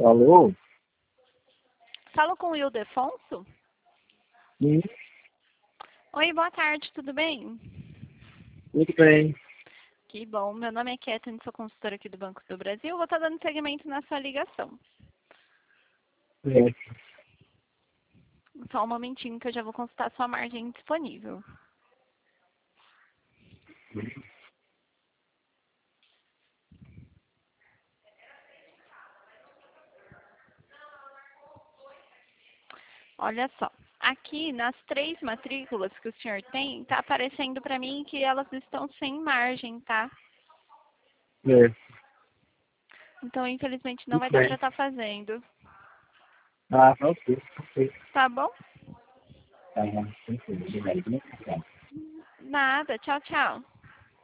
Alô? Falo com o Ildefonso? Sim, Oi, boa tarde, tudo bem? tudo bem. Que bom, meu nome é Kathleen, sou consultora aqui do Banco do Brasil. Vou estar dando seguimento na sua ligação. É, Só um momentinho que eu já vou consultar sua margem disponível. Olha só, aqui nas 3 matrículas que o senhor tem, está aparecendo para mim que elas estão sem margem, tá? é, Então, infelizmente, não tudo vai dar para bem. estar fazendo. Ah, ok, ok. Tá bom? Tá, tranquilo, obrigado. Nada, tchau, tchau.